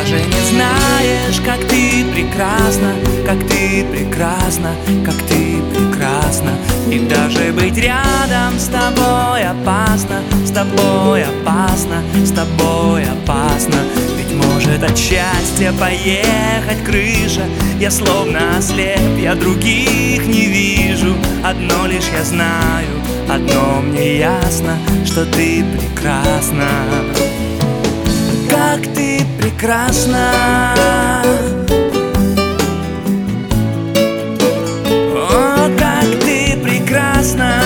даже не знаешь, как ты прекрасна, как ты прекрасна, как ты прекрасна. И даже быть рядом с тобой опасно, с тобой опасно, с тобой опасно. Ведь может от счастья поехать крыша. Я словно ослеп, я других не вижу. Одно лишь я знаю, одно мне ясно, что ты прекрасна. Как ты прекрасна, о, как ты прекрасна.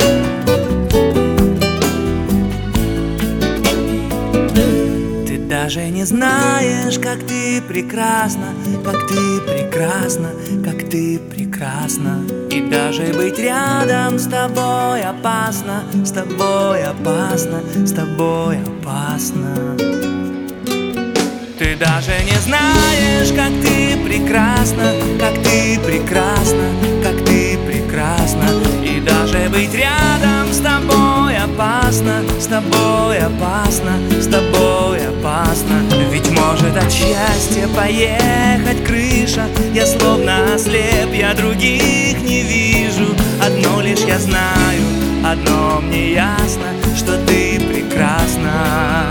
Ты даже не знаешь, как ты прекрасна, как ты прекрасна, как ты прекрасна. И даже быть рядом с тобой опасно, с тобой опасно, с тобой опасно. Ты даже не знаешь, как ты прекрасна, как ты прекрасна, как ты прекрасна. И даже быть рядом с тобой опасно, с тобой опасно, с тобой опасно. Ведь может от счастья поехать крыша. Я словно ослеп, я других не вижу. Одно лишь я знаю, одно мне ясно, что ты прекрасна.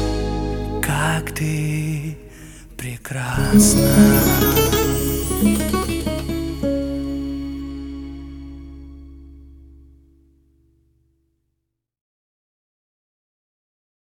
Как ты прекрасна.